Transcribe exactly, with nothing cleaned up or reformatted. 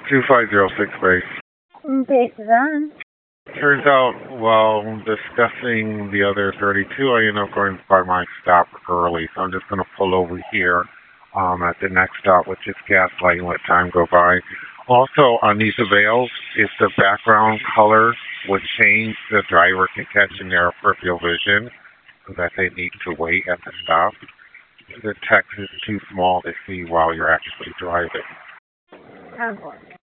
two five zero six base. Base is on. Turns out, while discussing the other thirty-two, I ended up going by my stop early, so I'm just going to pull over here um, at the next stop, which is Gaslight, and let time go by. Also, on these avails, if the background color would change, the driver can catch in their peripheral vision that they need to wait at the stop. The text is too small to see while you're actually driving. Concord.